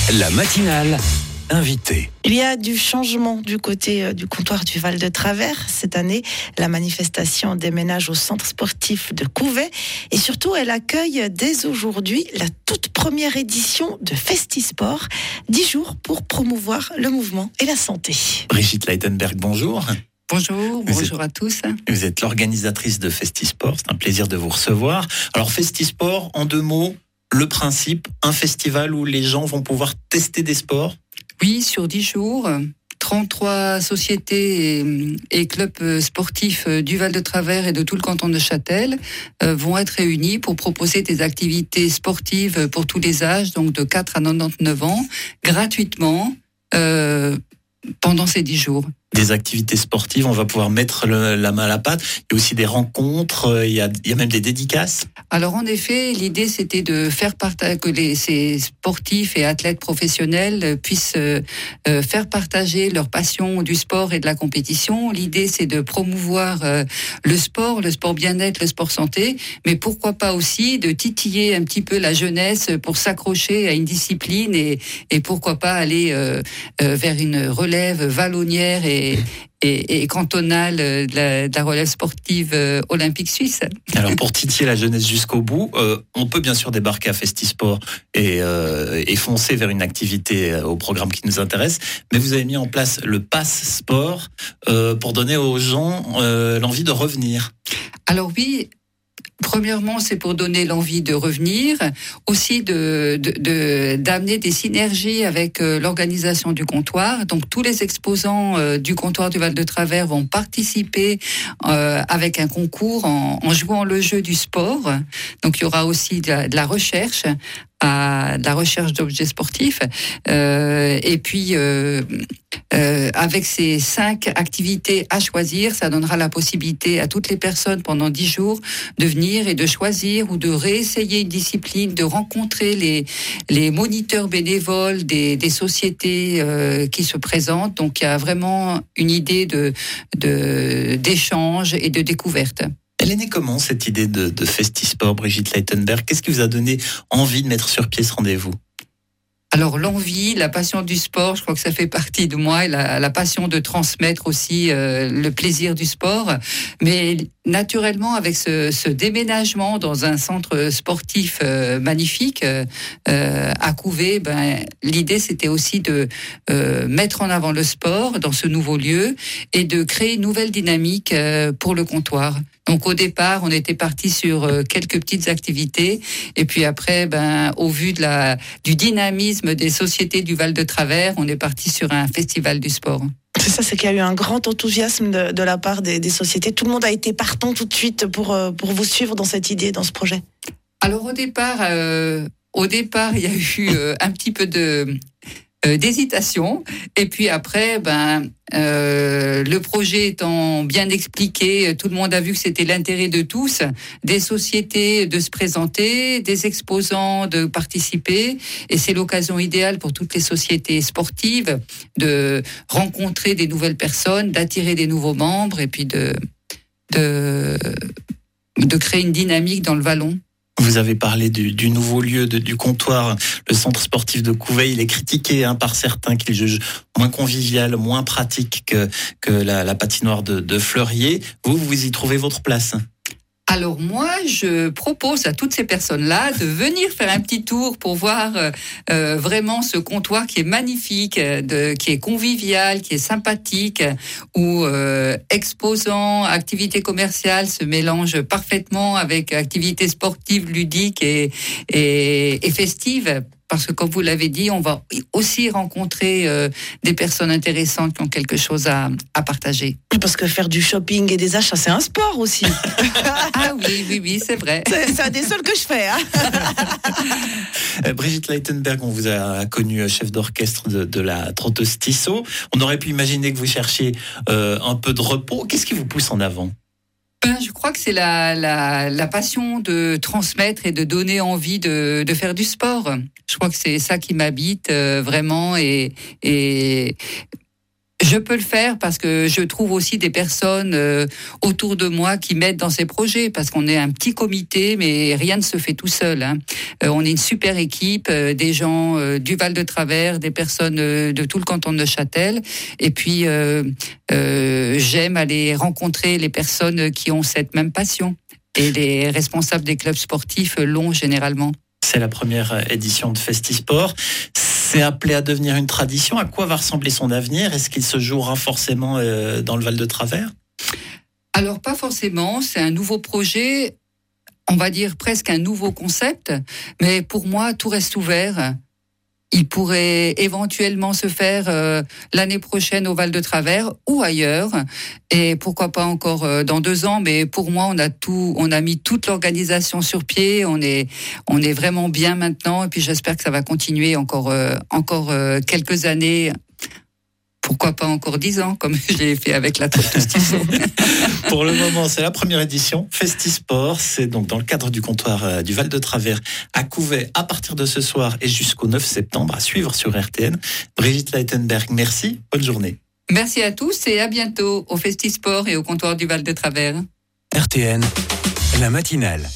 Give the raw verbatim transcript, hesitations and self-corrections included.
La matinale invitée. Il y a du changement du côté du comptoir du Val de Travers. Cette année, la manifestation déménage au centre sportif de Couvet. Et surtout, elle accueille dès aujourd'hui la toute première édition de Festisport. Dix jours pour promouvoir le mouvement et la santé. Brigitte Leitenberg, bonjour. Bonjour, vous bonjour êtes, à tous. Vous êtes l'organisatrice de Festisport. C'est un plaisir de vous recevoir. Alors, Festisport, en deux mots, le principe, un festival où les gens vont pouvoir tester des sports. Oui, sur dix jours, trente-trois sociétés et, et clubs sportifs du Val de Travers et de tout le canton de Châtel euh, vont être réunis pour proposer des activités sportives pour tous les âges, donc de quatre à quatre-vingt-dix-neuf ans, gratuitement, euh, pendant ces dix jours. Des activités sportives, on va pouvoir mettre le, la main à la pâte. Il y a aussi des rencontres, il y a, il y a même des dédicaces. Alors en effet, l'idée c'était de faire partager, que les, ces sportifs et athlètes professionnels puissent euh, faire partager leur passion du sport et de la compétition. L'idée c'est de promouvoir euh, le sport, le sport bien-être, le sport santé, mais pourquoi pas aussi de titiller un petit peu la jeunesse pour s'accrocher à une discipline et, et pourquoi pas aller euh, euh, vers une relève vallonnière et Et, et, et cantonale de la, de la relève sportive euh, olympique suisse. Alors pour titiller la jeunesse jusqu'au bout, euh, on peut bien sûr débarquer à Festisport et, euh, et foncer vers une activité euh, au programme qui nous intéresse, mais vous avez mis en place le Pass Sport euh, pour donner aux gens euh, l'envie de revenir. Alors oui. Premièrement, c'est pour donner l'envie de revenir, aussi de, de, de d'amener des synergies avec euh, l'organisation du comptoir. Donc tous les exposants euh, du comptoir du Val de Travers vont participer euh, avec un concours en, en jouant le jeu du sport. Donc il y aura aussi de la, de la recherche. À de la recherche d'objets sportifs euh, et puis euh, euh, avec ces cinq activités à choisir, ça donnera la possibilité à toutes les personnes pendant dix jours de venir et de choisir ou de réessayer une discipline, de rencontrer les les moniteurs bénévoles des des sociétés euh, qui se présentent. Donc il y a vraiment une idée de de d'échange et de découverte. Elle est née comment, cette idée de, de Festisport, Brigitte Leitenberg? Qu'est-ce qui vous a donné envie de mettre sur pied ce rendez-vous? Alors l'envie, la passion du sport, je crois que ça fait partie de moi, et la, la passion de transmettre aussi euh, le plaisir du sport. Mais naturellement, avec ce, ce déménagement dans un centre sportif euh, magnifique euh, à Couvet, ben, l'idée c'était aussi de euh, mettre en avant le sport dans ce nouveau lieu et de créer une nouvelle dynamique euh, pour le comptoir. Donc au départ, on était parti sur euh, quelques petites activités, et puis après, ben, au vu de la du dynamisme des sociétés du Val de Travers, on est parti sur un festival du sport. C'est ça, c'est qu'il y a eu un grand enthousiasme de, de la part des, des sociétés. Tout le monde a été partant tout de suite pour, pour vous suivre dans cette idée, dans ce projet. Alors au départ, euh, au départ, il y a eu euh, un petit peu de euh, d'hésitation, et puis après, ben euh, le projet étant bien expliqué, tout le monde a vu que c'était l'intérêt de tous, des sociétés de se présenter, des exposants de participer, et c'est l'occasion idéale pour toutes les sociétés sportives de rencontrer des nouvelles personnes, d'attirer des nouveaux membres, et puis de de de créer une dynamique dans le vallon. Vous avez parlé du, du nouveau lieu de, du comptoir, le centre sportif de Couvet. Il est critiqué hein, par certains qui le jugent moins convivial, moins pratique que, que la, la patinoire de, de Fleurier. Vous, vous y trouvez votre place? Alors moi, je propose à toutes ces personnes-là de venir faire un petit tour pour voir euh, vraiment ce comptoir qui est magnifique, de, qui est convivial, qui est sympathique, où euh, exposants, activités commerciales se mélangent parfaitement avec activités sportives, ludiques et, et, et festives. Parce que, comme vous l'avez dit, on va aussi rencontrer euh, des personnes intéressantes qui ont quelque chose à, à partager. Parce que faire du shopping et des achats, c'est un sport aussi. Ah oui, oui, oui, c'est vrai. C'est, c'est un des seuls que je fais. Hein. Brigitte Leitenberg, on vous a connu chef d'orchestre de, de la trotteuse Tissot. On aurait pu imaginer que vous cherchiez euh, un peu de repos. Qu'est-ce qui vous pousse en avant? Ben, je crois que c'est la, la, la passion de transmettre et de donner envie de, de faire du sport. Je crois que c'est ça qui m'habite euh, vraiment et, et Je peux le faire parce que je trouve aussi des personnes euh, autour de moi qui m'aident dans ces projets, parce qu'on est un petit comité, mais rien ne se fait tout seul. Hein. Euh, on est une super équipe, euh, des gens euh, du Val de Travers, des personnes euh, de tout le canton de Neuchâtel. Et puis, euh, euh, j'aime aller rencontrer les personnes qui ont cette même passion. Et les responsables des clubs sportifs l'ont généralement. C'est la première édition de Festisport. C'est appelé à devenir une tradition. À quoi va ressembler son avenir ? Est-ce qu'il se jouera forcément euh, dans le Val de Travers ? Alors, pas forcément. C'est un nouveau projet, on va dire presque un nouveau concept. Mais pour moi, tout reste ouvert. Il pourrait éventuellement se faire euh, l'année prochaine au Val de Travers ou ailleurs, et pourquoi pas encore euh, dans deux ans. Mais pour moi, on a tout, on a mis toute l'organisation sur pied. On est, on est vraiment bien maintenant. Et puis j'espère que ça va continuer encore, euh, encore euh, quelques années. Pourquoi pas encore dix ans, comme je l'ai fait avec la Trottouse Tissot. Pour le moment, c'est la première édition. Festisport, c'est donc dans le cadre du comptoir euh, du Val de Travers à Couvet à partir de ce soir et jusqu'au neuf septembre, à suivre sur R T N. Brigitte Leitenberg, merci. Bonne journée. Merci à tous et à bientôt au Festisport et au comptoir du Val de Travers. R T N, la matinale.